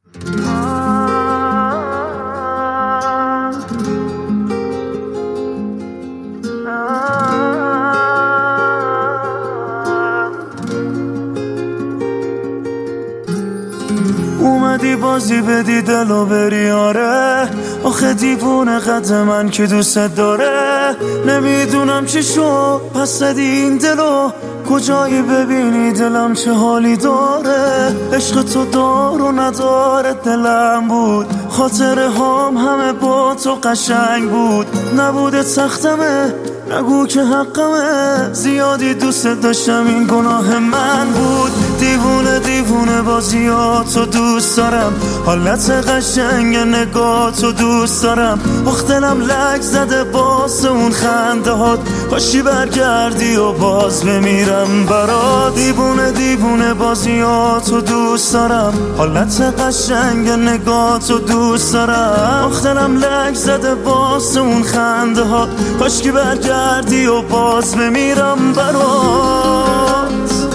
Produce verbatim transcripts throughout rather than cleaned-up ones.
اومدی بازی بدی دلو بری آره، آخه دیوونه قد من که دوست داره. نمیدونم چی شد پس زدی این دلو، کجایی ببینی دلم چه حالی داره. عشق تو دار و نداره دلم بود، خاطره هام همه با تو قشنگ بود. نبوده تختمه نگو که حقمه، زیادی دوست داشتم این گناه من بود. دیوونه دیوونه بازیاتو دوست دارم، حالت قشنگ نگاتو دوست دارم. آخ دلم لک زده باز اون خنده هات، کاشی برگردی و باز بمیرم برات. دیوونه دیوونه بازیاتو دوست دارم، حالت قشنگ نگاتو دوست دارم. آخ دلم لک زده باز اون خنده هات، کاشی برگردی و باز بمیرم برات.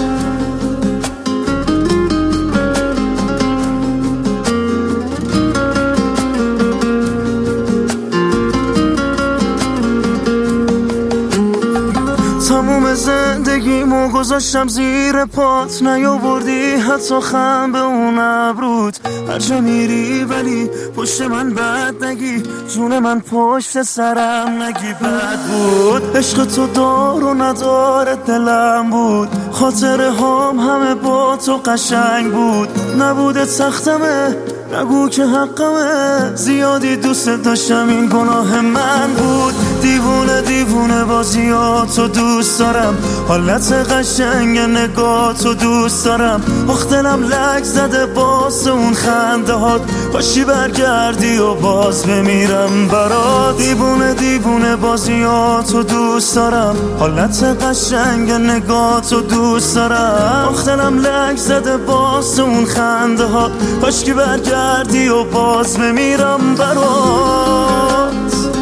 تموم زندگیمو گذاشتم زیر پات، نیاوردی حتی خم به اون ابروت. هرجا میری ولی پشت من بد نگی، جون من پشت سرم نگی بد بود. عشق تو دار و نداره دلم بود، خاطره هام همه با تو قشنگ بود. نبوده تختمه نگو که حقمه، زیادی دوست داشتم این گناه من بود. دیوونه دیوونه بازیاتو دوست دارم، حالت قشنگ نگاتو دوست دارم. آخ دلم لک زده باز اون خنده هات، کاشی برگردی و باز بمیرم برات. دیوونه دیوونه بازیاتو دوست دارم، حالت قشنگ نگاتو دوست دارم. آخ دلم لک زده باز اون خنده هات، کاشی برگردی و باز بمیرم برات.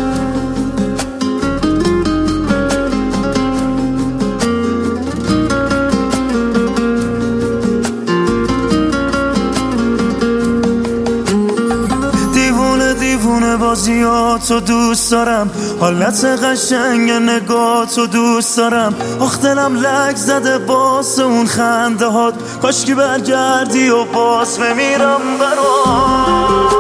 دیوونه بازیاتو دوست دارم، حالت قشنگ نگاتو دوست دارم. آخ دلم لک زده باز اون خنده هات، کاشکی برگردی و باز بمیرم برات.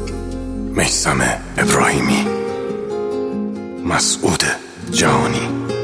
میثم ابراهیمی، مسعود جهانی.